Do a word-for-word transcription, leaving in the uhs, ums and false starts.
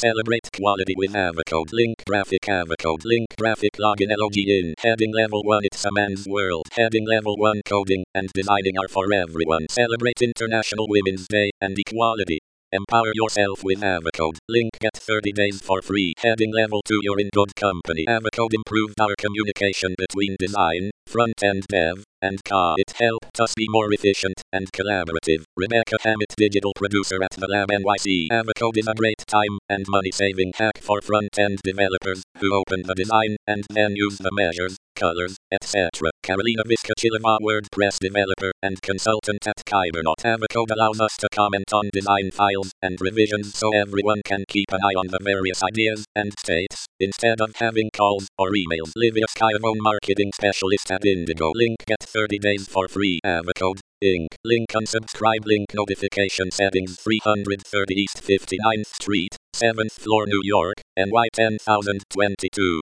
celebrate quality with Avocode. Link graphic Avocode. Link graphic login login. Heading level one. It's a man's world. Heading level one. Coding and designing are for everyone. Celebrate International Women's Day and equality. Empower yourself with Avocode. Link get thirty days for free. Heading level two. You're in good company. Avocode improved our communication between design, front-end dev, and C A. It helped us be more efficient and collaborative. Rebecca Hammett, digital producer at the Lab N Y C. Avocode is a great time and money-saving hack for front-end developers who open the design and then use the measures, colors, et cetera. Carolina Viscachilova, WordPress developer and consultant at Kybernaut. Avocode allows us to comment on design files and revisions so everyone can keep an eye on the various ideas and states, instead of having calls or emails. Livia Skyvone, marketing specialist at Indigo. Link get thirty days for free. Avocode Incorporated. Link unsubscribe. Link notification settings. three thirty East fifty-ninth Street, seventh floor, New York, N Y ten thousand twenty-two.